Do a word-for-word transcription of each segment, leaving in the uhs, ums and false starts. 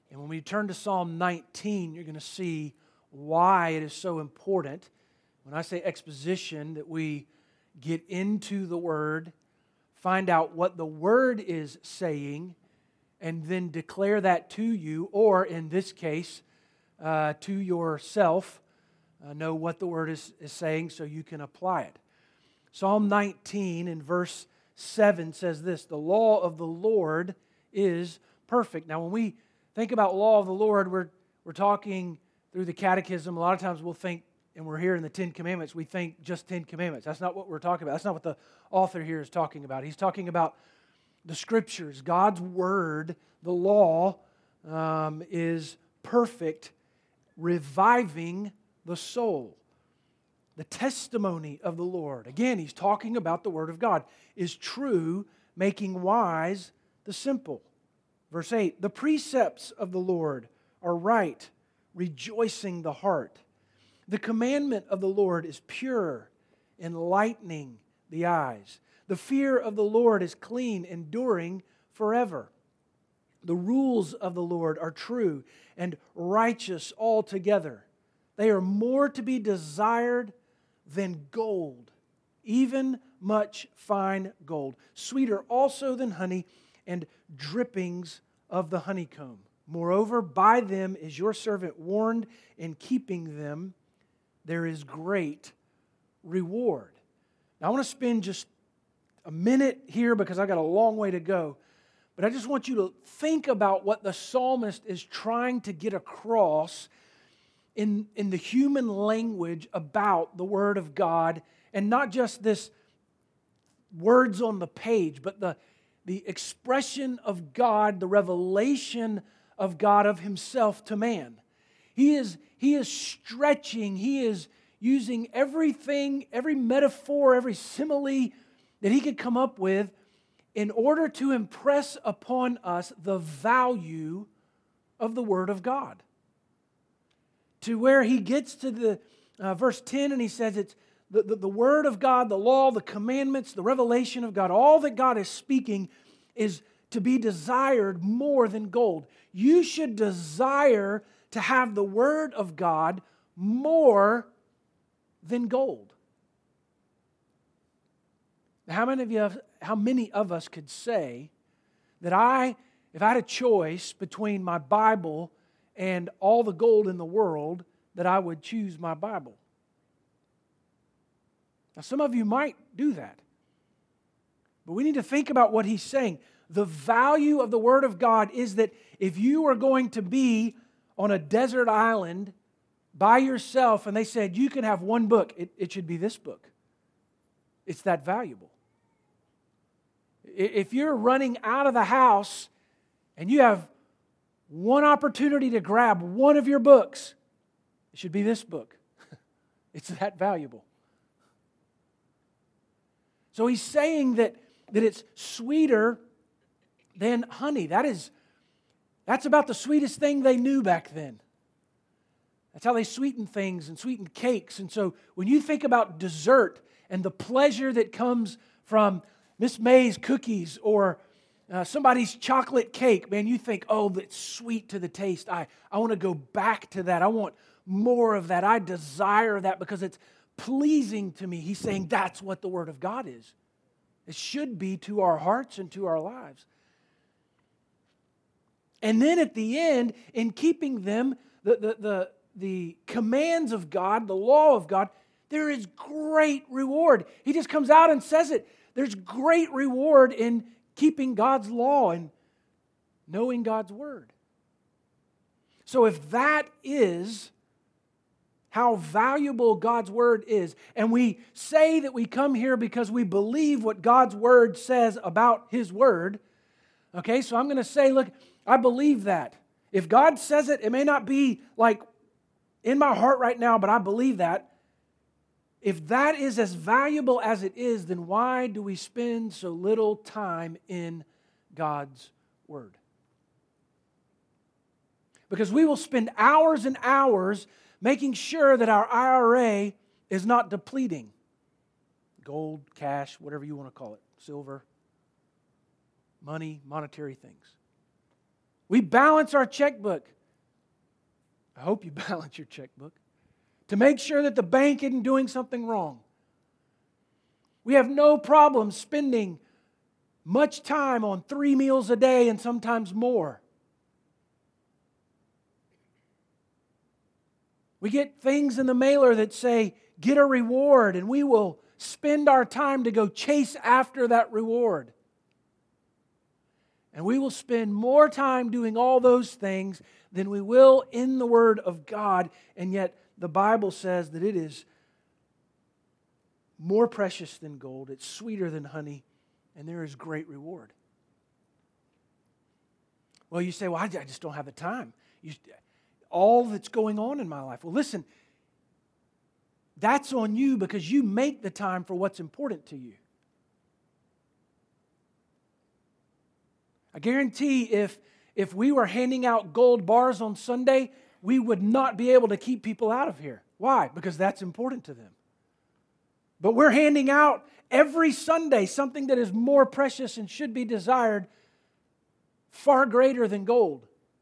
And when we turn to Psalm nineteen, you're going to see why it is so important. When I say exposition, that we get into the Word, find out what the Word is saying, and then declare that to you, or in this case, uh, to yourself. Uh, know what the Word is, is saying so you can apply it. Psalm nineteen in verse seven says this, "The law of the Lord is perfect." Now when we think about law of the Lord, we're, we're talking through the catechism. A lot of times we'll think, and we're here in the Ten Commandments, we think just Ten Commandments. That's not what we're talking about. That's not what the author here is talking about. He's talking about the Scriptures. God's Word, the law, um, is perfect, reviving the soul. The testimony of the Lord, again, he's talking about the Word of God, is true, making wise the simple. Verse eight, "The precepts of the Lord are right, rejoicing the heart. The commandment of the Lord is pure, enlightening the eyes. The fear of the Lord is clean, enduring forever. The rules of the Lord are true and righteous altogether. They are more to be desired than gold, even much fine gold, sweeter also than honey and drippings of the honeycomb. Moreover, by them is your servant warned, in keeping them there is great reward." Now I want to spend just a minute here because I've got a long way to go, but I just want you to think about what the psalmist is trying to get across in, in the human language about the Word of God, and not just this words on the page, but the, the expression of God, the revelation of God of Himself to man. He is, he is stretching, He is using everything, every metaphor, every simile that He could come up with in order to impress upon us the value of the Word of God. To where he gets to the uh, verse ten and he says it's the, the, the Word of God, the law, the commandments, the revelation of God, all that God is speaking is to be desired more than gold. You should desire to have the Word of God more than gold. How many of you, how many of us could say that I, if I had a choice between my Bible and all the gold in the world, that I would choose my Bible? Now, some of you might do that. But we need to think about what he's saying. The value of the Word of God is that if you are going to be on a desert island by yourself and they said you can have one book, it, it should be this book. It's that valuable. If you're running out of the house and you have one opportunity to grab one of your books, it should be this book. It's that valuable. So he's saying that, that it's sweeter than honey. That is, that's about the sweetest thing they knew back then. That's how they sweetened things and sweetened cakes. And so when you think about dessert and the pleasure that comes from Miss May's cookies or uh, somebody's chocolate cake, man, you think, oh, that's sweet to the taste. I, I want to go back to that. I want more of that. I desire that because it's pleasing to me. He's saying that's what the Word of God is. It should be to our hearts and to our lives. And then at the end, in keeping them, the, the, the, the commands of God, the law of God, there is great reward. He just comes out and says it. There's great reward in keeping God's law and knowing God's Word. So if that is how valuable God's Word is, and we say that we come here because we believe what God's Word says about His Word, okay, so I'm going to say, look, I believe that. If God says it, it may not be like in my heart right now, but I believe that. If that is as valuable as it is, then why do we spend so little time in God's Word? Because we will spend hours and hours making sure that our I R A is not depleting. Gold, cash, whatever you want to call it, silver, money, monetary things. We balance our checkbook. I hope you balance your checkbook to make sure that the bank isn't doing something wrong. We have no problem spending much time on three meals a day and sometimes more. We get things in the mailer that say, get a reward, and we will spend our time to go chase after that reward. And we will spend more time doing all those things than we will in the Word of God, and yet the Bible says that it is more precious than gold, it's sweeter than honey, and there is great reward. Well, you say, well, I just don't have the time. You, all that's going on in my life. Well, listen, that's on you because you make the time for what's important to you. I guarantee if, if we were handing out gold bars on Sunday, we would not be able to keep people out of here. Why? Because that's important to them. But we're handing out every Sunday something that is more precious and should be desired, far greater than gold.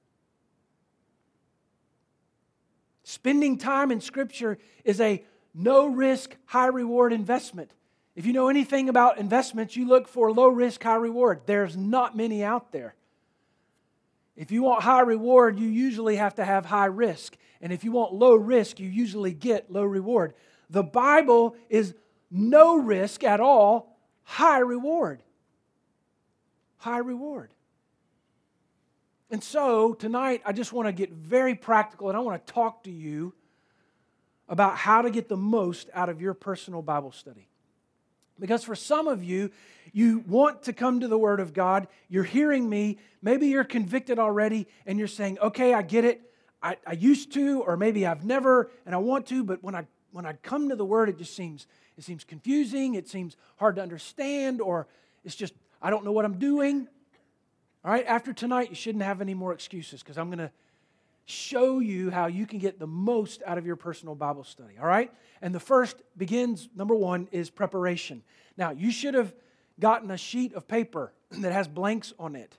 Spending time in Scripture is a no-risk, high-reward investment. If you know anything about investments, you look for low-risk, high-reward. There's not many out there. If you want high reward, you usually have to have high risk. And if you want low risk, you usually get low reward. The Bible is no risk at all, high reward. High reward. And so tonight, I just want to get very practical and I want to talk to you about how to get the most out of your personal Bible study. Because for some of you, you want to come to the Word of God, you're hearing me, maybe you're convicted already, and you're saying, okay, I get it, I, I used to, or maybe I've never, and I want to, but when I when I come to the Word, it just seems, it seems confusing, it seems hard to understand, or it's just, I don't know what I'm doing. All right, after tonight, you shouldn't have any more excuses, because I'm going to show you how you can get the most out of your personal Bible study, all right? And the first begins, number one, is preparation. Now, you should have gotten a sheet of paper that has blanks on it.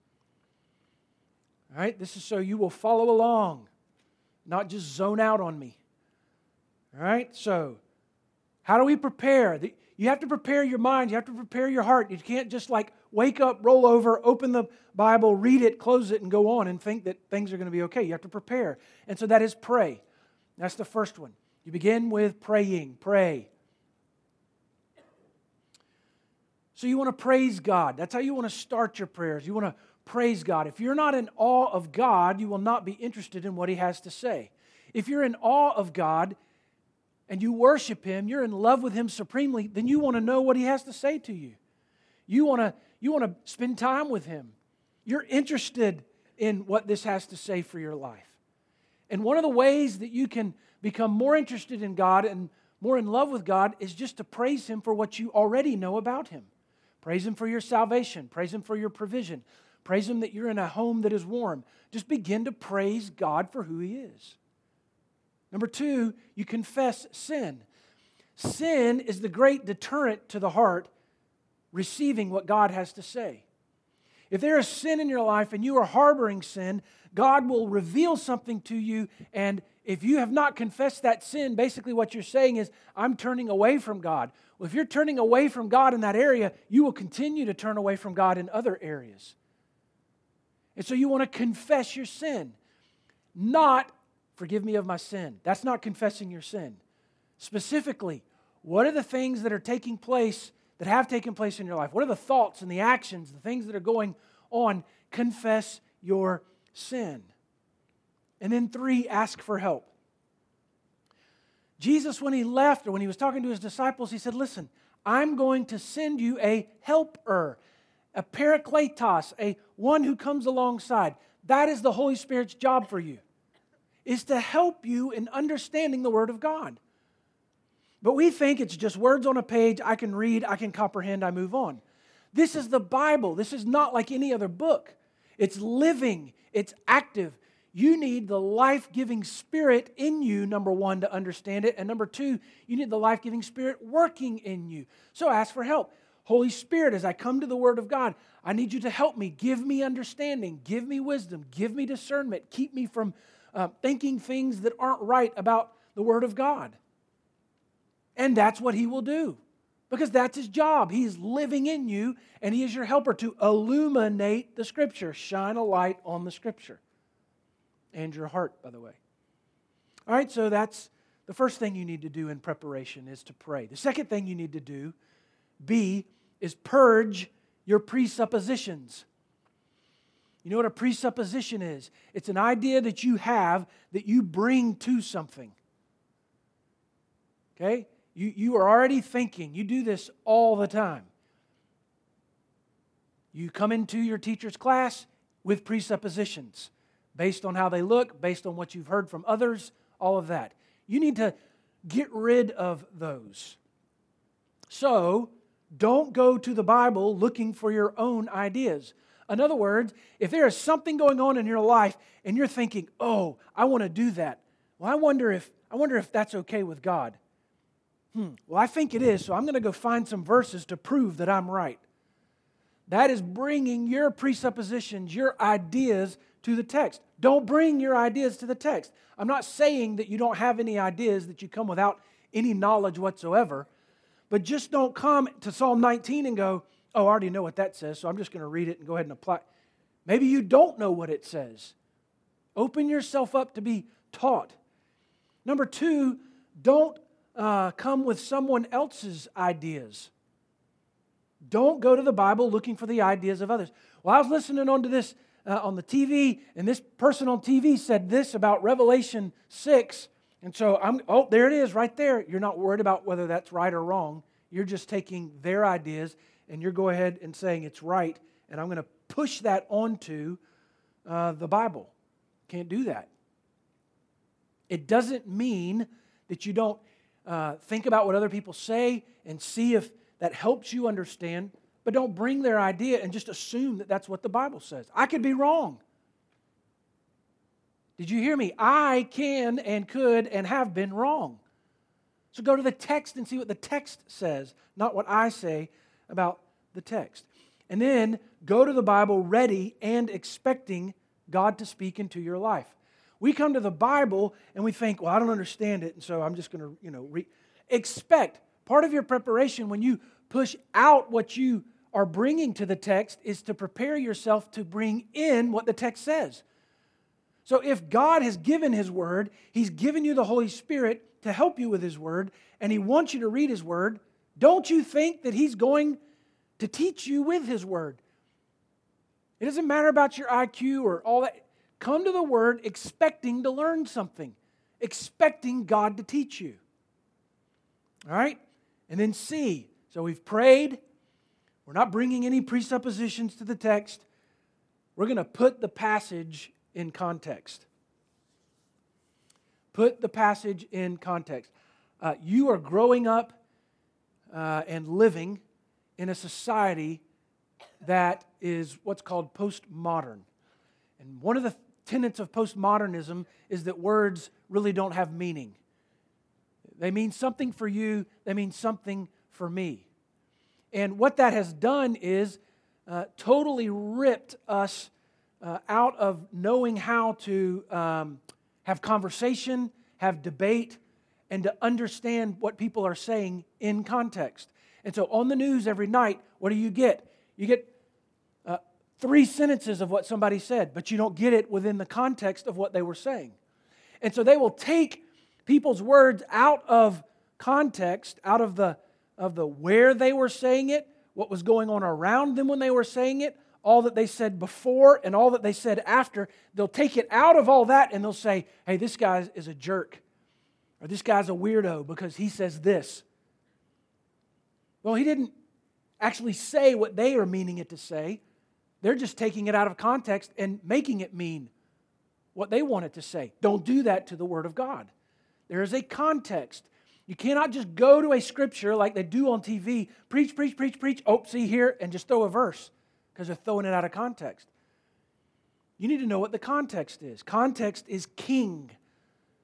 All right, this is so you will follow along, not just zone out on me. All right, so how do we prepare? You have to prepare your mind, you have to prepare your heart. You can't just like wake up, roll over, open the Bible, read it, close it, and go on and think that things are going to be okay. You have to prepare. And so that is pray. That's the first one. You begin with praying. Pray. So you want to praise God. That's how you want to start your prayers. You want to praise God. If you're not in awe of God, you will not be interested in what He has to say. If you're in awe of God and you worship Him, you're in love with Him supremely, then you want to know what He has to say to you. You want to You want to spend time with Him. You're interested in what this has to say for your life. And one of the ways that you can become more interested in God and more in love with God is just to praise Him for what you already know about Him. Praise Him for your salvation. Praise Him for your provision. Praise Him that you're in a home that is warm. Just begin to praise God for who He is. Number two, you confess sin. Sin is the great deterrent to the heart receiving what God has to say. If there is sin in your life and you are harboring sin, God will reveal something to you, and if you have not confessed that sin, basically what you're saying is, I'm turning away from God. Well, if you're turning away from God in that area, you will continue to turn away from God in other areas. And so you want to confess your sin, not forgive me of my sin. That's not confessing your sin. Specifically, what are the things that are taking place that have taken place in your life? What are the thoughts and the actions, the things that are going on? Confess your sin. And then three, ask for help. Jesus, when He left, or when He was talking to His disciples, He said, listen, I'm going to send you a helper, a parakletos, a one who comes alongside. That is the Holy Spirit's job for you, is to help you in understanding the Word of God. But we think it's just words on a page, I can read, I can comprehend, I move on. This is the Bible. This is not like any other book. It's living, it's active. You need the life-giving Spirit in you, number one, to understand it. And number two, you need the life-giving Spirit working in you. So ask for help. Holy Spirit, as I come to the Word of God, I need you to help me. Give me understanding. Give me wisdom. Give me discernment. Keep me from uh, thinking things that aren't right about the Word of God. And that's what He will do. Because that's His job. He is living in you, and He is your helper to illuminate the Scripture. Shine a light on the Scripture. And your heart, by the way. All right, so that's the first thing you need to do in preparation is to pray. The second thing you need to do, B, is purge your presuppositions. You know what a presupposition is? It's an idea that you have that you bring to something. Okay? You, you are already thinking. You do this all the time. You come into your teacher's class with presuppositions based on how they look, based on what you've heard from others, all of that. You need to get rid of those. So, don't go to the Bible looking for your own ideas. In other words, if there is something going on in your life and you're thinking, oh, I want to do that. Well, I wonder if I wonder if that's okay with God. Hmm. Well, I think it is, so I'm going to go find some verses to prove that I'm right. That is bringing your presuppositions, your ideas to the text. Don't bring your ideas to the text. I'm not saying that you don't have any ideas, that you come without any knowledge whatsoever, but just don't come to Psalm nineteen and go, oh, I already know what that says, so I'm just going to read it and go ahead and apply. Maybe you don't know what it says. Open yourself up to be taught. Number two, don't uh, come with someone else's ideas. Don't go to the Bible looking for the ideas of others. Well, I was listening on to this uh, on the T V, and this person on T V said this about Revelation six, and so I'm, oh, there it is right there. You're not worried about whether that's right or wrong. You're just taking their ideas, and you're going ahead and saying it's right, and I'm going to push that onto uh, the Bible. Can't do that. It doesn't mean that you don't uh, think about what other people say and see if that helps you understand, but don't bring their idea and just assume that that's what the Bible says. I could be wrong. Did you hear me? I can and could and have been wrong. So go to the text and see what the text says, not what I say about the text. And then go to the Bible ready and expecting God to speak into your life. We come to the Bible and we think, well, I don't understand it, and so I'm just going to, you know, re- expect. Part of your preparation when you push out what you are bringing to the text is to prepare yourself to bring in what the text says. So if God has given His Word, He's given you the Holy Spirit to help you with His Word, and He wants you to read His Word, don't you think that He's going to teach you with His Word? It doesn't matter about your I Q or all that. Come to the Word expecting to learn something, expecting God to teach you. All right? And then C. So we've prayed. We're not bringing any presuppositions to the text. We're going to put the passage in context. Put the passage in context. Uh, you are growing up uh, and living in a society that is what's called postmodern. And one of the tenets of postmodernism is that words really don't have meaning. They mean something for you, they mean something for me. And what that has done is uh, totally ripped us uh, out of knowing how to um, have conversation, have debate, and to understand what people are saying in context. And so on the news every night, what do you get? You get uh, three sentences of what somebody said, but you don't get it within the context of what they were saying. And so they will take people's words out of context, out of the of the where they were saying it, what was going on around them when they were saying it, all that they said before and all that they said after. They'll take it out of all that and they'll say, hey, this guy is a jerk. Or this guy's a weirdo because he says this. Well, he didn't actually say what they are meaning it to say. They're just taking it out of context and making it mean what they want it to say. Don't do that to the Word of God. There is a context. You cannot just go to a scripture like they do on T V, preach, preach, preach, preach, oh, see here, and just throw a verse because they're throwing it out of context. You need to know what the context is. Context is king.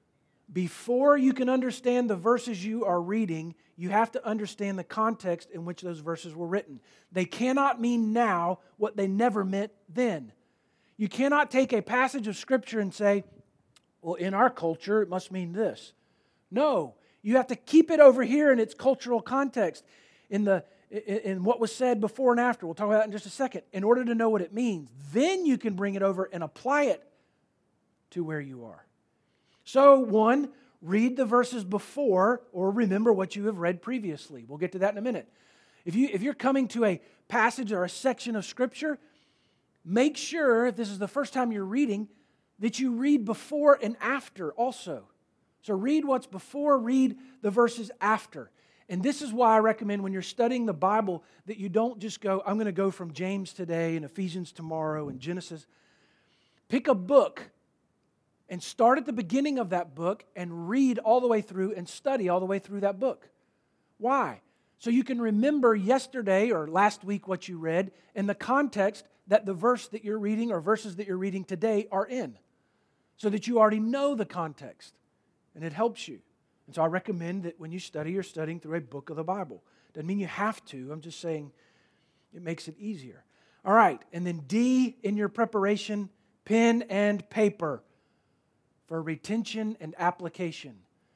Before you can understand the verses you are reading, you have to understand the context in which those verses were written. They cannot mean now what they never meant then. You cannot take a passage of Scripture and say, well, in our culture, it must mean this. No, you have to keep it over here in its cultural context, in the in what was said before and after. We'll talk about that in just a second. In order to know what it means, then you can bring it over and apply it to where you are. So, one, read the verses before or remember what you have read previously. We'll get to that in a minute. If, you, if you're coming to a passage or a section of Scripture, make sure, if this is the first time you're reading, that you read before and after also. So read what's before, read the verses after. And this is why I recommend when you're studying the Bible that you don't just go, I'm going to go from James today and Ephesians tomorrow and Genesis. Pick a book and start at the beginning of that book and read all the way through and study all the way through that book. Why? So you can remember yesterday or last week what you read in the context that the verse that you're reading or verses that you're reading today are in, so that you already know the context, and it helps you. And so I recommend that when you study, you're studying through a book of the Bible. Doesn't mean you have to. I'm just saying it makes it easier. All right, and then D in your preparation, pen and paper for retention and application.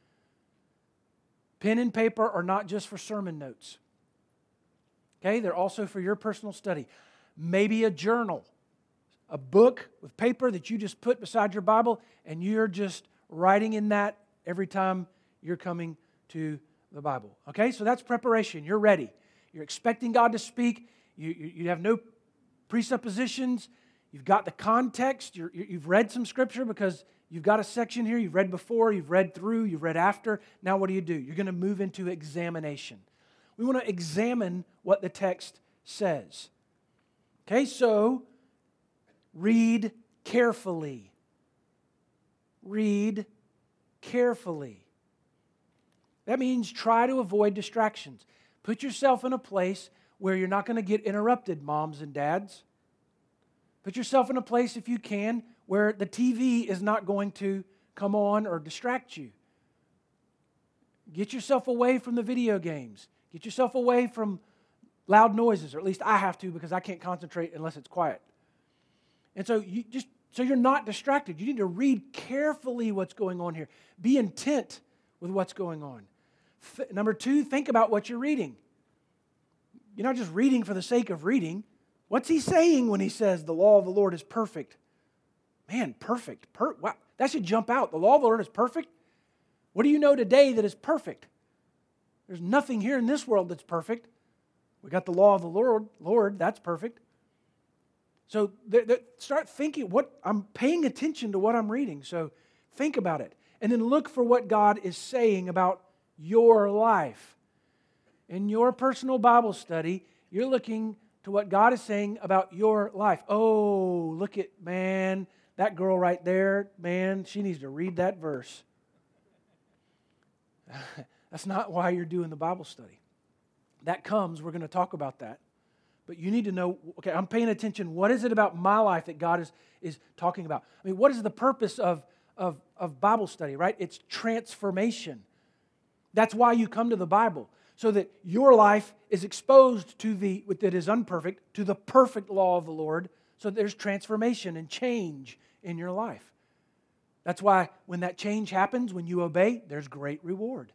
Pen and paper are not just for sermon notes. Okay, they're also for your personal study. Maybe a journal, a book with paper that you just put beside your Bible, and you're just writing in that every time you're coming to the Bible. Okay, so that's preparation. You're ready. You're expecting God to speak. You, you, you have no presuppositions. You've got the context. You're, you've read some Scripture because you've got a section here. You've read before, you've read through, you've read after. Now what do you do? You're going to move into examination. We want to examine what the text says. Okay, so read carefully. Read carefully. That means try to avoid distractions. Put yourself in a place where you're not going to get interrupted, moms and dads. Put yourself in a place, if you can, where the T V is not going to come on or distract you. Get yourself away from the video games. Get yourself away from loud noises, or at least I have to because I can't concentrate unless it's quiet. And so you just so you're not distracted. You need to read carefully what's going on here. Be intent with what's going on. Th- number two, think about what you're reading. You're not just reading for the sake of reading. What's he saying when he says the law of the Lord is perfect? Man, perfect. Per- wow, that should jump out. The law of the Lord is perfect? What do you know today that is perfect? There's nothing here in this world that's perfect. We got the law of the Lord. Lord, that's perfect. So th- th- start thinking, what I'm paying attention to what I'm reading. So think about it. And then look for what God is saying about your life. In your personal Bible study, you're looking to what God is saying about your life. Oh, look at, man, that girl right there, man, she needs to read that verse. That's not why you're doing the Bible study. That comes, we're going to talk about that. But you need to know, okay, I'm paying attention. What is it about my life that God is, is talking about? I mean, what is the purpose of, of, of Bible study, right? It's transformation. That's why you come to the Bible, so that your life is exposed to the, that is unperfect, to the perfect law of the Lord, so that there's transformation and change in your life. That's why when that change happens, when you obey, there's great reward.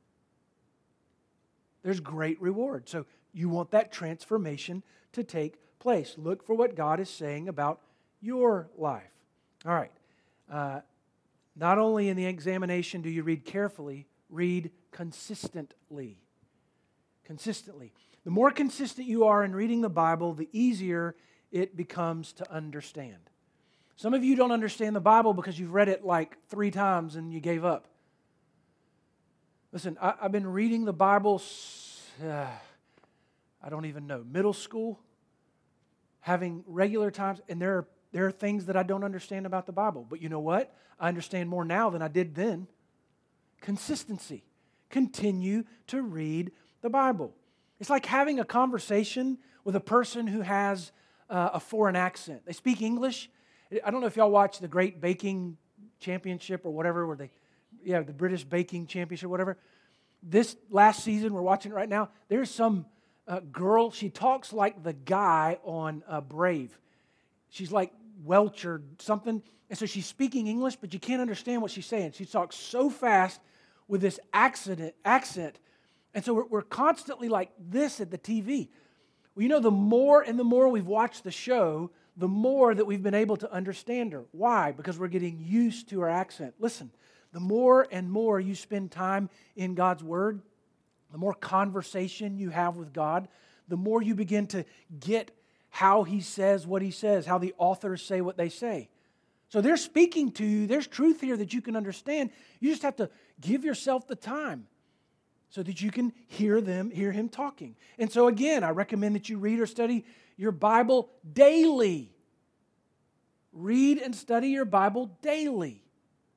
There's great reward. So you want that transformation to take place. Look for what God is saying about your life. All right. Uh, not only in the examination do you read carefully, read consistently. Consistently. The more consistent you are in reading the Bible, the easier it becomes to understand. Some of you don't understand the Bible because you've read it like three times and you gave up. Listen, I, I've been reading the Bible, uh, I don't even know, middle school, having regular times, and there are, there are things that I don't understand about the Bible. But you know what? I understand more now than I did then. Consistency. Continue to read the Bible. It's like having a conversation with a person who has uh, a foreign accent. They speak English. I don't know if y'all watch the Great Baking Championship or whatever, where they, yeah, the British Baking Championship, whatever. This last season, we're watching it right now, there's some uh, girl, she talks like the guy on uh, Brave. She's like Welch or something, and so she's speaking English, but you can't understand what she's saying. She talks so fast with this accent, accent. And so we're, we're constantly like this at the T V. Well, you know, the more and the more we've watched the show, the more that we've been able to understand her. Why? Because we're getting used to her accent. Listen, the more and more you spend time in God's Word, the more conversation you have with God, the more you begin to get how He says what He says, how the authors say what they say. So they're speaking to you. There's truth here that you can understand. You just have to give yourself the time so that you can hear them, hear Him talking. And so again, I recommend that you read or study your Bible daily. Read and study your Bible daily.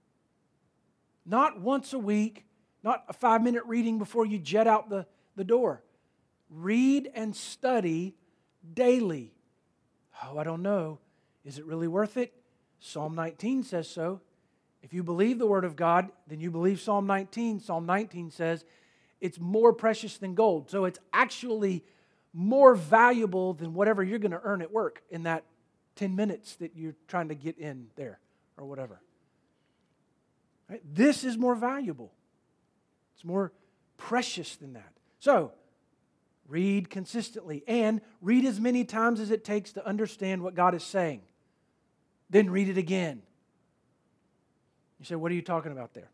Not once a week, not a five-minute reading before you jet out the, the door. Read and study daily. Oh, I don't know. Is it really worth it? Psalm nineteen says so. If you believe the Word of God, then you believe Psalm nineteen. Psalm nineteen says it's more precious than gold. So it's actually more valuable than whatever you're going to earn at work in that ten minutes that you're trying to get in there or whatever. Right? This is more valuable. It's more precious than that. So, read consistently and read as many times as it takes to understand what God is saying. Then read it again. You say, what are you talking about there?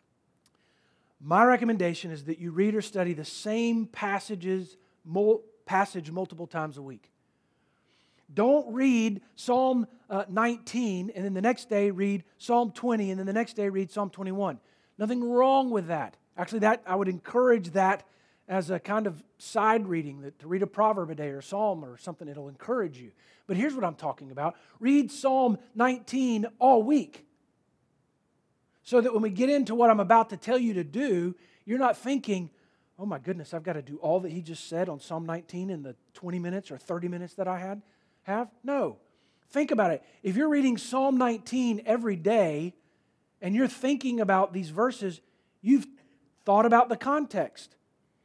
My recommendation is that you read or study the same passages, mul- passage multiple times a week. Don't read Psalm uh, nineteen and then the next day read Psalm twenty and then the next day read Psalm twenty-one. Nothing wrong with that. Actually, that I would encourage that as a kind of side reading, that to read a proverb a day or a psalm or something, it'll encourage you. But here's what I'm talking about. Read Psalm nineteen all week, so that when we get into what I'm about to tell you to do, you're not thinking, oh my goodness, I've got to do all that he just said on Psalm nineteen in the twenty minutes or thirty minutes that I had have. No. Think about it. If you're reading Psalm nineteen every day and you're thinking about these verses, you've thought about the context.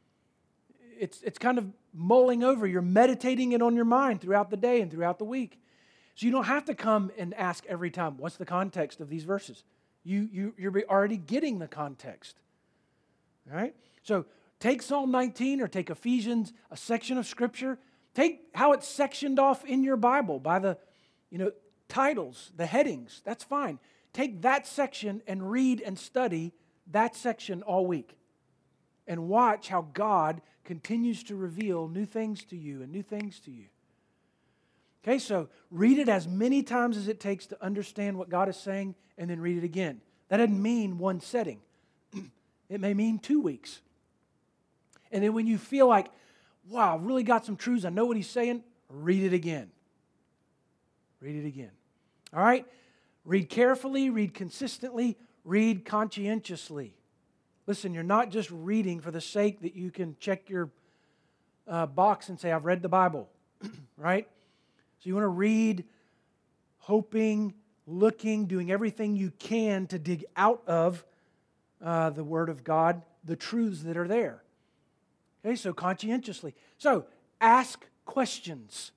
It's, it's kind of mulling over. You're meditating it on your mind throughout the day and throughout the week. So you don't have to come and ask every time, what's the context of these verses? You, you, you're already getting the context. All right? So take Psalm nineteen or take Ephesians, a section of Scripture. Take how it's sectioned off in your Bible by the, you know, titles, the headings. That's fine. Take that section and read and study that section all week. And watch how God continues to reveal new things to you and new things to you. Okay, so read it as many times as it takes to understand what God is saying, and then read it again. That doesn't mean one setting. It may mean two weeks. And then when you feel like, wow, I've really got some truths, I know what he's saying, read it again. Read it again. All right? Read carefully, read consistently, read conscientiously. Listen, you're not just reading for the sake that you can check your uh, box and say, I've read the Bible, right? So you want to read, hoping, looking, doing everything you can to dig out of uh, the Word of God, the truths that are there. Okay, so conscientiously. So ask questions.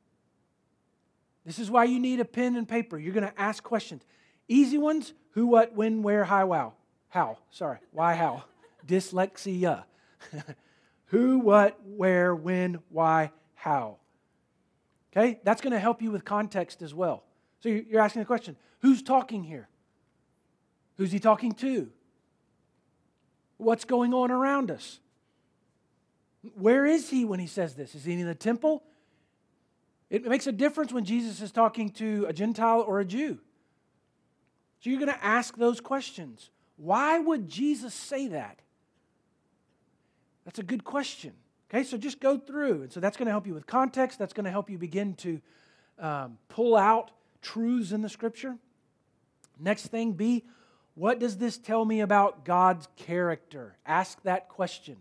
This is why you need a pen and paper. You're going to ask questions. Easy ones, who, what, when, where, how, wow. How, sorry, why, how? Dyslexia. Who, what, where, when, why, how. Okay, that's going to help you with context as well. So you're asking the question, who's talking here? Who's he talking to? What's going on around us? Where is he when he says this? Is he in the temple? It makes a difference when Jesus is talking to a Gentile or a Jew. So you're going to ask those questions. Why would Jesus say that? That's a good question. Okay, so just go through. And so that's going to help you with context. That's going to help you begin to um, pull out truths in the Scripture. Next thing, B, what does this tell me about God's character? Ask that question.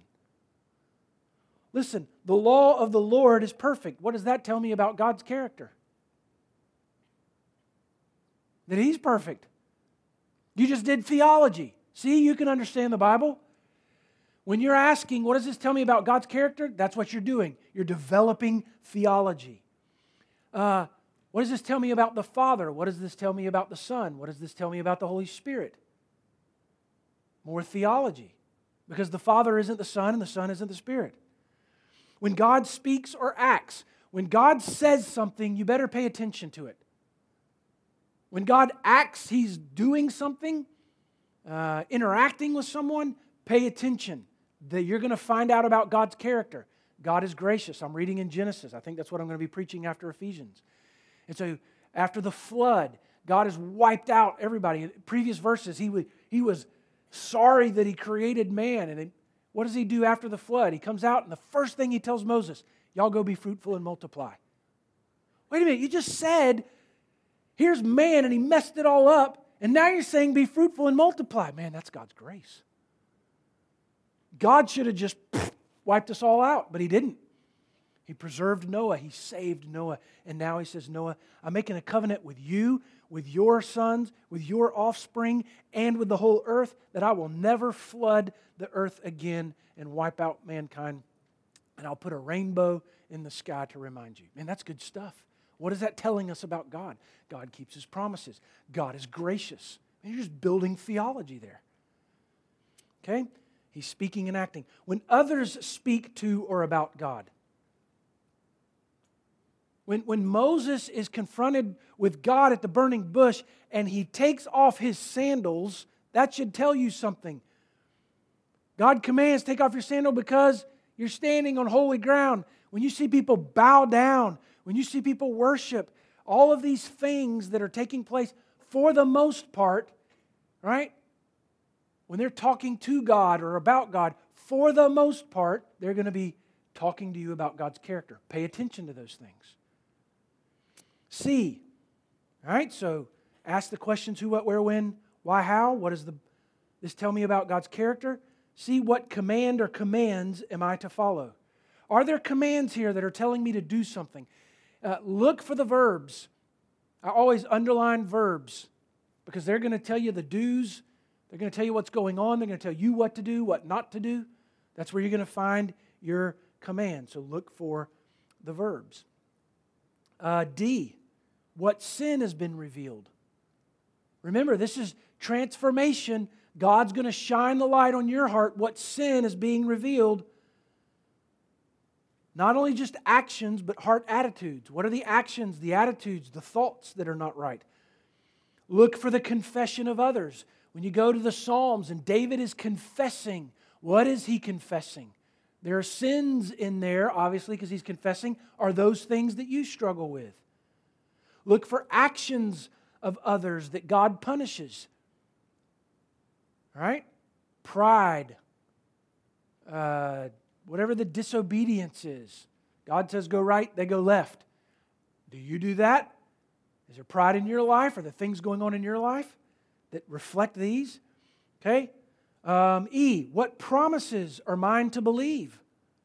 Listen, the law of the Lord is perfect. What does that tell me about God's character? That He's perfect. You just did theology. See, you can understand the Bible. When you're asking, what does this tell me about God's character? That's what you're doing. You're developing theology. Uh, what does this tell me about the Father? What does this tell me about the Son? What does this tell me about the Holy Spirit? More theology. Because the Father isn't the Son and the Son isn't the Spirit. When God speaks or acts, when God says something, you better pay attention to it. When God acts, He's doing something, uh, interacting with someone, pay attention. That you're going to find out about God's character. God is gracious. I'm reading in Genesis. I think that's what I'm going to be preaching after Ephesians. And so after the flood, God has wiped out everybody. In previous verses, he, was, he was sorry that He created man. And it, what does He do after the flood? He comes out and the first thing He tells Moses, y'all go be fruitful and multiply. Wait a minute, you just said, here's man and he messed it all up. And now you're saying be fruitful and multiply. Man, that's God's grace. God should have just wiped us all out, but He didn't. He preserved Noah. He saved Noah. And now He says, Noah, I'm making a covenant with you, with your sons, with your offspring, and with the whole earth, that I will never flood the earth again and wipe out mankind. And I'll put a rainbow in the sky to remind you. Man, that's good stuff. What is that telling us about God? God keeps His promises. God is gracious. And you're just building theology there. Okay? He's speaking and acting. When others speak to or about God, when, when Moses is confronted with God at the burning bush and he takes off his sandals, that should tell you something. God commands, take off your sandal because you're standing on holy ground. When you see people bow down, when you see people worship, all of these things that are taking place for the most part, right? When they're talking to God or about God, for the most part, they're going to be talking to you about God's character. Pay attention to those things. C. All right, so ask the questions who, what, where, when, why, how. What does the, this tell me about God's character? See, what command or commands am I to follow? Are there commands here that are telling me to do something? Uh, look for the verbs. I always underline verbs because they're going to tell you the do's. They're going to tell you what's going on. They're going to tell you what to do, what not to do. That's where you're going to find your command. So look for the verbs. Uh, D, what sin has been revealed. Remember, this is transformation. God's going to shine the light on your heart. What sin is being revealed. Not only just actions, but heart attitudes. What are the actions, the attitudes, the thoughts that are not right? Look for the confession of others. When you go to the Psalms and David is confessing, what is he confessing? There are sins in there, obviously, because he's confessing. Are those things that you struggle with? Look for actions of others that God punishes. All right? Pride. Uh, whatever the disobedience is. God says go right, they go left. Do you do that? Is there pride in your life? Are there things going on in your life that reflect these? Okay. Um, E, what promises are mine to believe?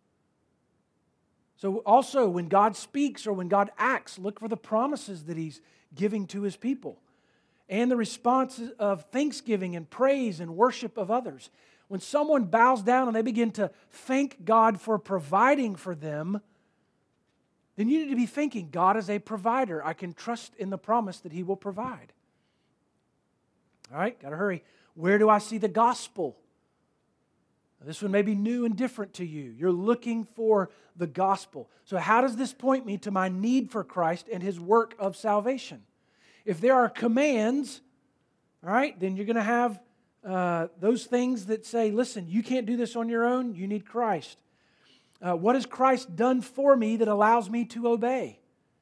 So also when God speaks or when God acts, look for the promises that He's giving to His people. And the responses of thanksgiving and praise and worship of others. When someone bows down and they begin to thank God for providing for them, then you need to be thinking, God is a provider. I can trust in the promise that He will provide. All right, got to hurry. Where do I see the gospel? Now, this one may be new and different to you. You're looking for the gospel. So how does this point me to my need for Christ and His work of salvation? If there are commands, all right, then you're going to have uh, those things that say, listen, you can't do this on your own. You need Christ. Uh, what has Christ done for me that allows me to obey?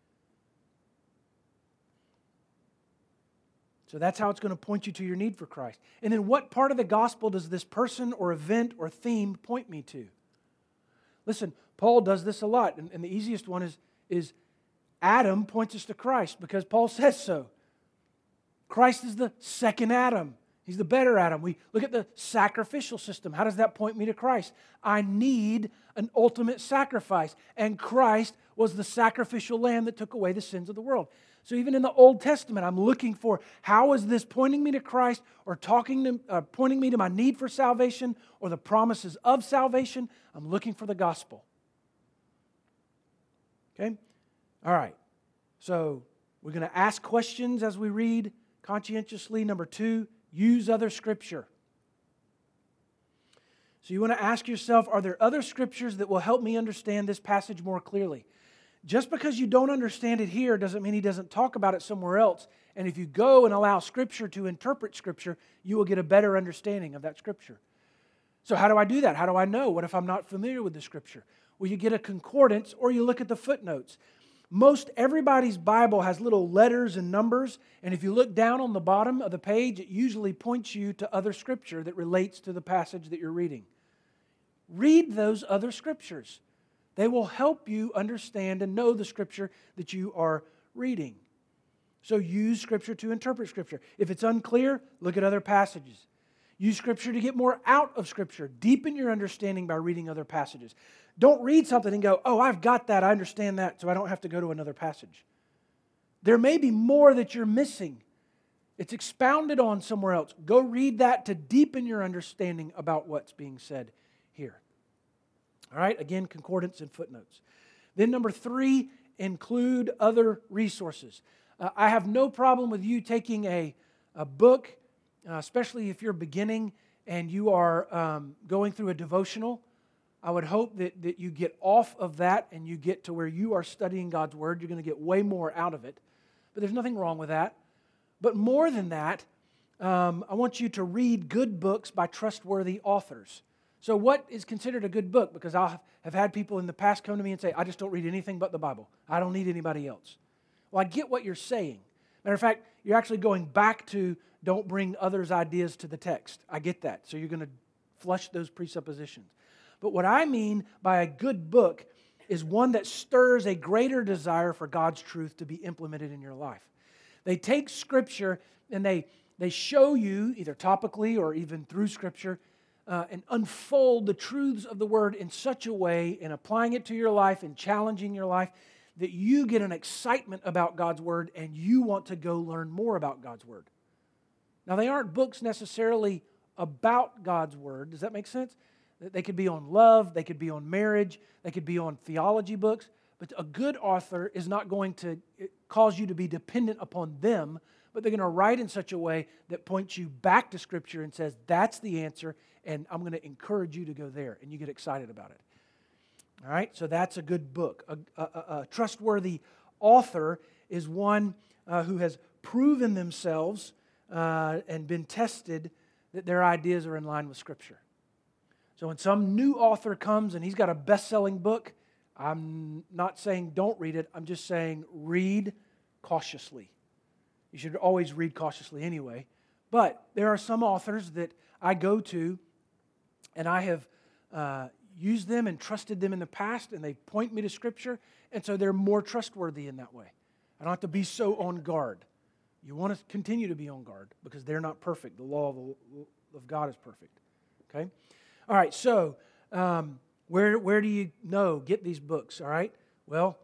So that's how it's going to point you to your need for Christ. And then what part of the gospel does this person or event or theme point me to? Listen, Paul does this a lot. And, and the easiest one is, is Adam points us to Christ because Paul says so. Christ is the second Adam. He's the better Adam. We look at the sacrificial system. How does that point me to Christ? I need an ultimate sacrifice. And Christ was the sacrificial lamb that took away the sins of the world. So even in the Old Testament, I'm looking for how is this pointing me to Christ or talking to, uh, pointing me to my need for salvation or the promises of salvation. I'm looking for the gospel. Okay? All right. So we're going to ask questions as we read conscientiously. Number two, use other Scripture. So you want to ask yourself, are there other Scriptures that will help me understand this passage more clearly? Just because you don't understand it here doesn't mean he doesn't talk about it somewhere else. And if you go and allow Scripture to interpret Scripture, you will get a better understanding of that Scripture. So how do I do that? How do I know? What if I'm not familiar with the Scripture? Well, you get a concordance or you look at the footnotes. Most everybody's Bible has little letters and numbers, and if you look down on the bottom of the page, it usually points you to other Scripture that relates to the passage that you're reading. Read those other Scriptures. They will help you understand and know the Scripture that you are reading. So use Scripture to interpret Scripture. If it's unclear, look at other passages. Use Scripture to get more out of Scripture. Deepen your understanding by reading other passages. Don't read something and go, oh, I've got that, I understand that, so I don't have to go to another passage. There may be more that you're missing. It's expounded on somewhere else. Go read that to deepen your understanding about what's being said here. All right, again, concordance and footnotes. Then number three, include other resources. Uh, I have no problem with you taking a, a book, uh, especially if you're beginning and you are um, going through a devotional. I would hope that, that you get off of that and you get to where you are studying God's Word. You're going to get way more out of it. But there's nothing wrong with that. But more than that, um, I want you to read good books by trustworthy authors. So what is considered a good book? Because I have had people in the past come to me and say, I just don't read anything but the Bible. I don't need anybody else. Well, I get what you're saying. Matter of fact, you're actually going back to don't bring others' ideas to the text. I get that. So you're going to flush those presuppositions. But what I mean by a good book is one that stirs a greater desire for God's truth to be implemented in your life. They take Scripture and they, they show you, either topically or even through Scripture, Uh, and unfold the truths of the Word in such a way, in applying it to your life and challenging your life, that you get an excitement about God's Word and you want to go learn more about God's Word. Now, they aren't books necessarily about God's Word. Does that make sense? They could be on love, they could be on marriage, they could be on theology books, but a good author is not going to cause you to be dependent upon them, but they're going to write in such a way that points you back to Scripture and says, that's the answer, and I'm going to encourage you to go there, and you get excited about it. All right, so that's a good book. A, a, a trustworthy author is one uh, who has proven themselves uh, and been tested that their ideas are in line with Scripture. So when some new author comes and he's got a best-selling book, I'm not saying don't read it. I'm just saying read cautiously. You should always read cautiously anyway. But there are some authors that I go to and I have uh, used them and trusted them in the past, and they point me to Scripture, and so they're more trustworthy in that way. I don't have to be so on guard. You want to continue to be on guard because they're not perfect. The law of, the, of God is perfect. Okay? All right, so um, where, where do you know, get these books, all right? Well,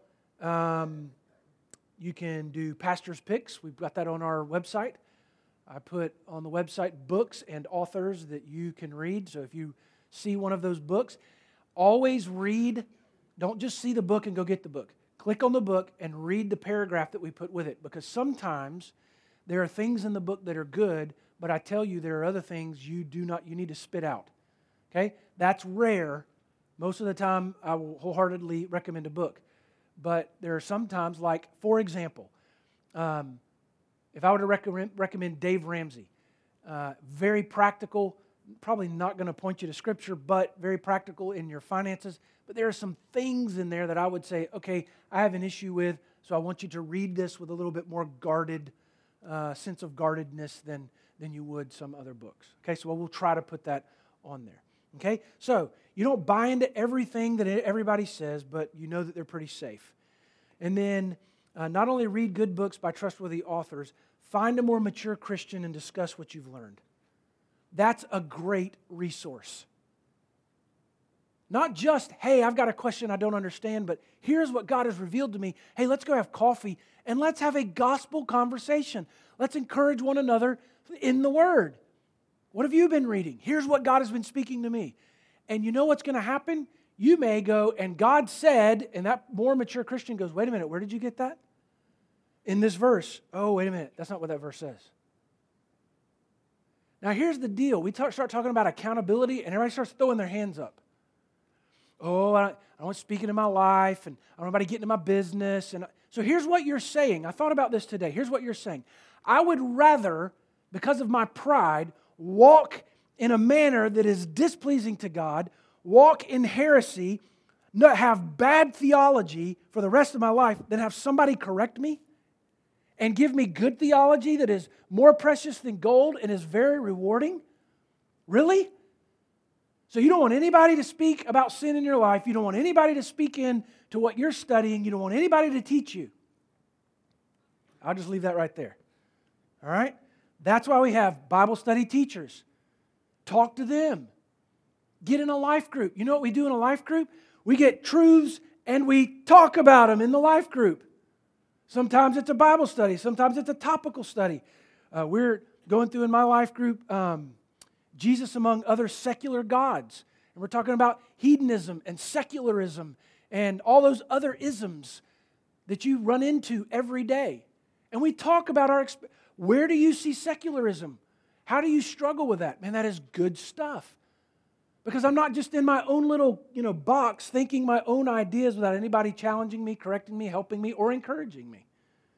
um, you can do Pastor's Picks. We've got that on our website. I put on the website books and authors that you can read. So if you see one of those books, always read. Don't just see the book and go get the book. Click on the book and read the paragraph that we put with it. Because sometimes there are things in the book that are good, but I tell you there are other things you do not, you need to spit out. Okay? That's rare. Most of the time I will wholeheartedly recommend a book. But there are some times, like, for example, um, if I were to recommend, recommend Dave Ramsey, uh, very practical, probably not going to point you to Scripture, but very practical in your finances. But there are some things in there that I would say, okay, I have an issue with, so I want you to read this with a little bit more guarded, uh, sense of guardedness than, than you would some other books. Okay, so we'll try to put that on there. Okay, so you don't buy into everything that everybody says, but you know that they're pretty safe. And then uh, not only read good books by trustworthy authors, find a more mature Christian and discuss what you've learned. That's a great resource. Not just, hey, I've got a question I don't understand, but here's what God has revealed to me. Hey, let's go have coffee and let's have a gospel conversation. Let's encourage one another in the Word. What have you been reading? Here's what God has been speaking to me. And you know what's going to happen? You may go, and God said, and that more mature Christian goes, wait a minute, where did you get that? In this verse. Oh, wait a minute, that's not what that verse says. Now here's the deal. We talk, start talking about accountability, and everybody starts throwing their hands up. Oh, I don't, I don't want speaking in my life, and I don't want anybody getting in my business. And so here's what you're saying. I thought about this today. Here's what you're saying. I would rather, because of my pride, walk in a manner that is displeasing to God, walk in heresy, not have bad theology for the rest of my life, than have somebody correct me and give me good theology that is more precious than gold and is very rewarding? Really? So you don't want anybody to speak about sin in your life. You don't want anybody to speak in to what you're studying. You don't want anybody to teach you. I'll just leave that right there. All right? That's why we have Bible study teachers. Talk to them. Get in a life group. You know what we do in a life group? We get truths and we talk about them in the life group. Sometimes it's a Bible study. Sometimes it's a topical study. Uh, we're going through in my life group um, Jesus among other secular gods. And we're talking about hedonism and secularism and all those other isms that you run into every day. And we talk about our, exp- where do you see secularism? How do you struggle with that? Man, that is good stuff. Because I'm not just in my own little, you know, box thinking my own ideas without anybody challenging me, correcting me, helping me, or encouraging me.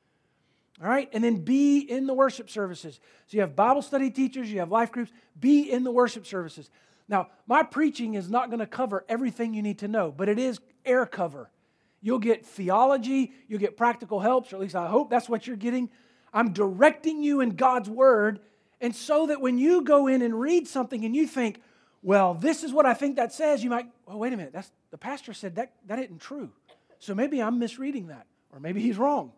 All right? And then be in the worship services. So you have Bible study teachers, you have life groups. Be in the worship services. Now, my preaching is not going to cover everything you need to know, but it is air cover. You'll get theology, you'll get practical helps, or at least I hope that's what you're getting. I'm directing you in God's Word, and so that when you go in and read something and you think, well, this is what I think that says, you might, oh, wait a minute, that's the pastor said that, that isn't true. So maybe I'm misreading that, or maybe he's wrong.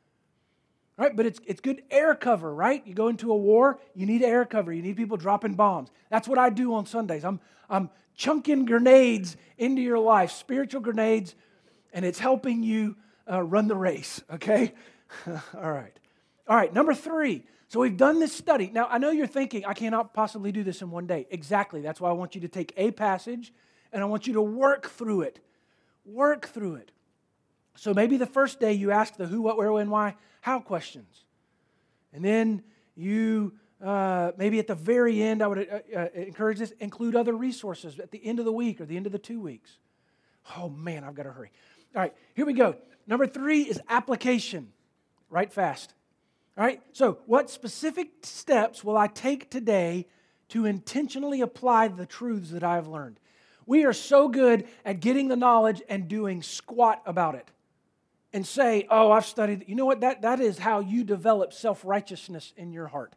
Right? But it's it's good air cover, right? You go into a war, you need air cover. You need people dropping bombs. That's what I do on Sundays. I'm I'm chunking grenades into your life, spiritual grenades, and it's helping you uh, run the race, okay? All right. All right, number three. So we've done this study. Now, I know you're thinking, I cannot possibly do this in one day. Exactly. That's why I want you to take a passage, and I want you to work through it. Work through it. So maybe the first day you ask the who, what, where, when, why, how questions. And then you, uh, maybe at the very end, I would uh, uh, encourage this, include other resources at the end of the week or the end of the two weeks. Oh man, I've got to hurry. All right, here we go. Number three is application. Write fast. All right, so what specific steps will I take today to intentionally apply the truths that I have learned? We are so good at getting the knowledge and doing squat about it. And say, oh, I've studied. You know what? That, that is how you develop self-righteousness in your heart.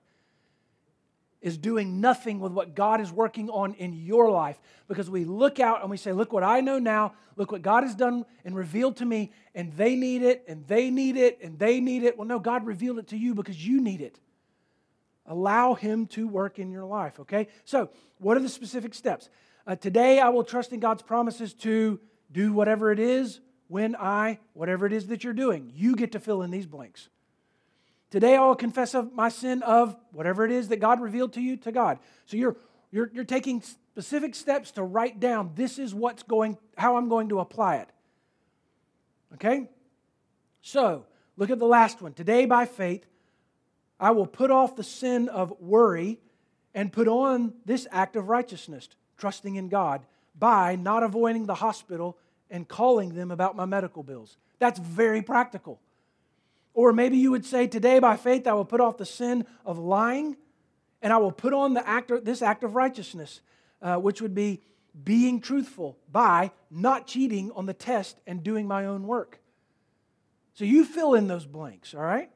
Is doing nothing with what God is working on in your life. Because we look out and we say, look what I know now. Look what God has done and revealed to me. And they need it, and they need it, and they need it. Well, no, God revealed it to you because you need it. Allow Him to work in your life, okay? So, what are the specific steps? Uh, today, I will trust in God's promises to do whatever it is, when I, whatever it is that you're doing. You get to fill in these blanks. Today I will confess of my sin of whatever it is that God revealed to you to God. So you're, you're, you're taking specific steps to write down, this is what's going, how I'm going to apply it. Okay? So, look at the last one. Today by faith, I will put off the sin of worry and put on this act of righteousness, trusting in God, by not avoiding the hospital and calling them about my medical bills. That's very practical. Or maybe you would say, today by faith I will put off the sin of lying and I will put on the act of, this act of righteousness, uh, which would be being truthful by not cheating on the test and doing my own work. So you fill in those blanks, all right?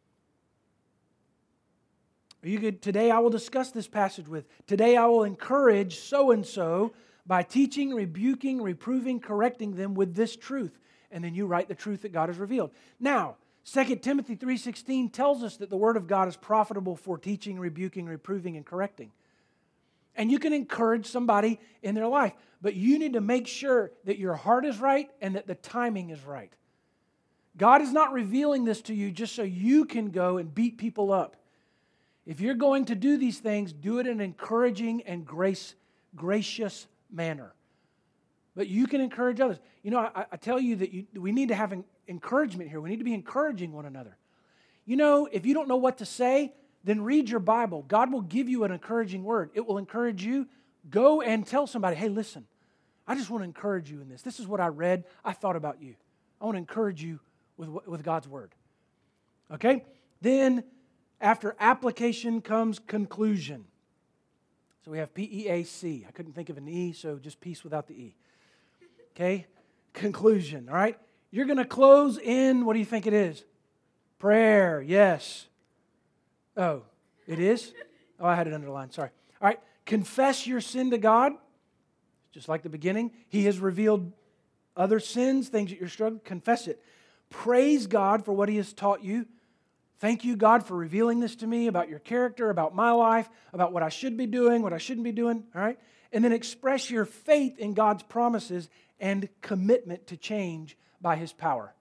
Or you could, today I will discuss this passage with, today I will encourage so-and-so by teaching, rebuking, reproving, correcting them with this truth. And then you write the truth that God has revealed. Now, Second Timothy three sixteen tells us that the Word of God is profitable for teaching, rebuking, reproving, and correcting. And you can encourage somebody in their life. But you need to make sure that your heart is right and that the timing is right. God is not revealing this to you just so you can go and beat people up. If you're going to do these things, do it in an encouraging and grace, gracious manner. But you can encourage others. You know, I, I tell you that you, we need to have an encouragement here. We need to be encouraging one another. You know, if you don't know what to say, then read your Bible. God will give you an encouraging word. It will encourage you. Go and tell somebody, hey, listen, I just want to encourage you in this. This is what I read. I thought about you. I want to encourage you with, with God's word. Okay? Then, after application comes conclusion. So we have P E A C. I couldn't think of an E, so just peace without the E. Okay? Conclusion, all right? You're going to close in, what do you think it is? Prayer, yes. Oh, it is? Oh, I had it underlined, sorry. All right, confess your sin to God, just like the beginning. He has revealed other sins, things that you're struggling, confess it. Praise God for what He has taught you. Thank you, God, for revealing this to me about your character, about my life, about what I should be doing, what I shouldn't be doing, all right? And then express your faith in God's promises and commitment to change by His power.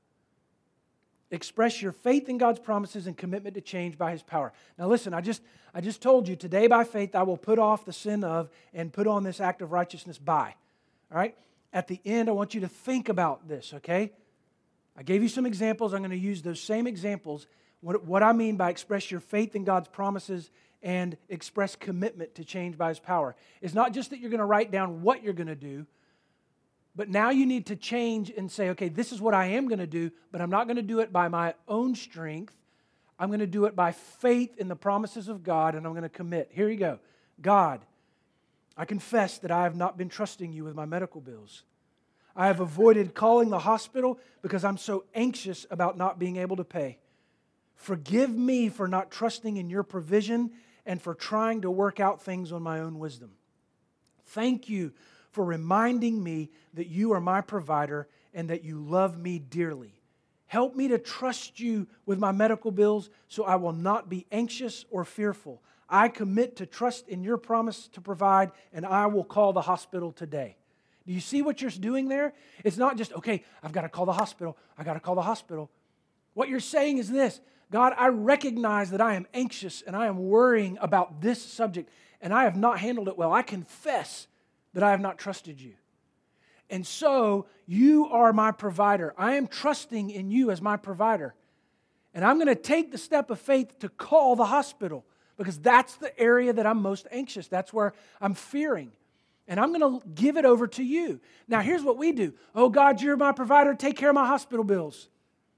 Express your faith in God's promises and commitment to change by His power. Now listen, I just, I just told you, today by faith I will put off the sin of and put on this act of righteousness by. All right? At the end, I want you to think about this, okay? I gave you some examples. I'm going to use those same examples. What, what I mean by express your faith in God's promises and express commitment to change by His power. It's not just that you're going to write down what you're going to do, but now you need to change and say, okay, this is what I am going to do, but I'm not going to do it by my own strength. I'm going to do it by faith in the promises of God, and I'm going to commit. Here you go. God, I confess that I have not been trusting you with my medical bills. I have avoided calling the hospital because I'm so anxious about not being able to pay. Forgive me for not trusting in your provision and for trying to work out things on my own wisdom. Thank you for reminding me that you are my provider and that you love me dearly. Help me to trust you with my medical bills so I will not be anxious or fearful. I commit to trust in your promise to provide, and I will call the hospital today. Do you see what you're doing there? It's not just, okay, I've got to call the hospital. I've got to call the hospital. What you're saying is this: God, I recognize that I am anxious and I am worrying about this subject, and I have not handled it well. I confess that I have not trusted you. And so, you are my provider. I am trusting in you as my provider. And I'm going to take the step of faith to call the hospital because that's the area that I'm most anxious. That's where I'm fearing. And I'm going to give it over to you. Now, here's what we do. Oh, God, you're my provider. Take care of my hospital bills.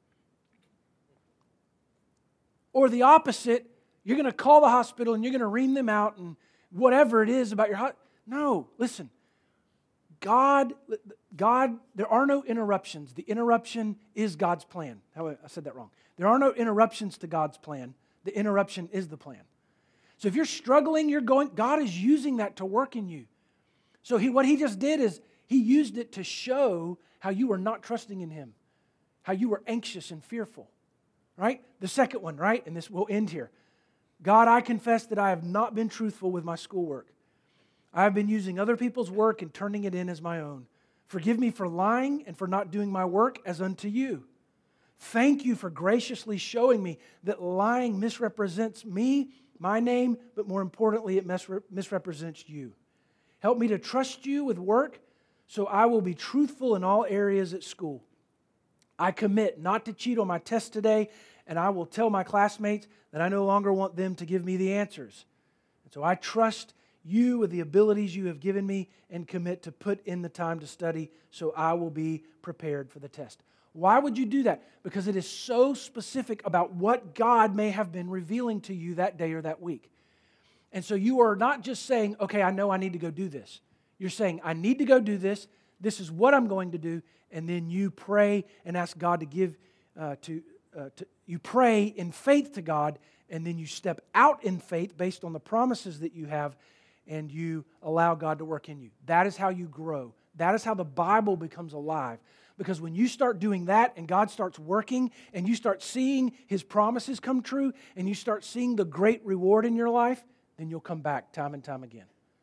Or the opposite, you're going to call the hospital and you're going to ream them out and whatever it is about your hospital. No, listen. God, God, there are no interruptions. The interruption is God's plan. How I said that wrong. There are no interruptions to God's plan. The interruption is the plan. So if you're struggling, you're going, God is using that to work in you. So he, what he just did is he used it to show how you were not trusting in him, how you were anxious and fearful, right? The second one, right? And this will end here. God, I confess that I have not been truthful with my schoolwork. I have been using other people's work and turning it in as my own. Forgive me for lying and for not doing my work as unto you. Thank you for graciously showing me that lying misrepresents me, my name, but more importantly, it misrepresents you. Help me to trust you with work so I will be truthful in all areas at school. I commit not to cheat on my test today, and I will tell my classmates that I no longer want them to give me the answers. And so I trust you with the abilities you have given me and commit to put in the time to study so I will be prepared for the test. Why would you do that? Because it is so specific about what God may have been revealing to you that day or that week. And so you are not just saying, okay, I know I need to go do this. You're saying, I need to go do this. This is what I'm going to do. And then you pray and ask God to give, uh, to, uh, to, you pray in faith to God, and then you step out in faith based on the promises that you have, and you allow God to work in you. That is how you grow. That is how the Bible becomes alive. Because when you start doing that and God starts working and you start seeing His promises come true and you start seeing the great reward in your life, then you'll come back time and time again.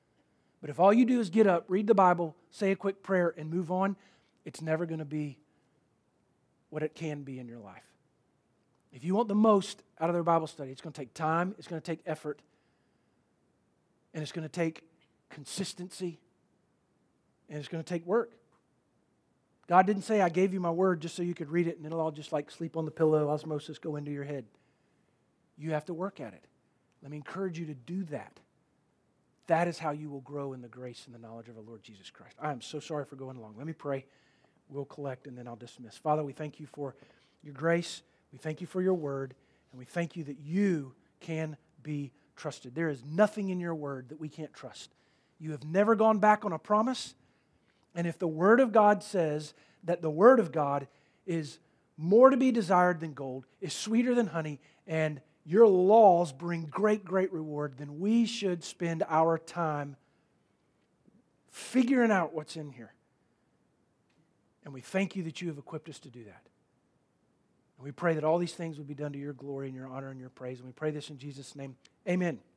But if all you do is get up, read the Bible, say a quick prayer, and move on, it's never going to be what it can be in your life. If you want the most out of their Bible study, it's going to take time, it's going to take effort, and it's going to take consistency, and it's going to take work. God didn't say, I gave you my word just so you could read it and it'll all just like sleep on the pillow, osmosis go into your head. You have to work at it. Let me encourage you to do that. That is how you will grow in the grace and the knowledge of our Lord Jesus Christ. I am so sorry for going long. Let me pray. We'll collect and then I'll dismiss. Father, we thank you for your grace. We thank you for your word. And we thank you that you can be trusted. There is nothing in your word that we can't trust. You have never gone back on a promise. And if the word of God says that the word of God is more to be desired than gold, is sweeter than honey, and your laws bring great, great reward, then we should spend our time figuring out what's in here. And we thank you that you have equipped us to do that. And we pray that all these things would be done to your glory and your honor and your praise. And we pray this in Jesus' name. Amen.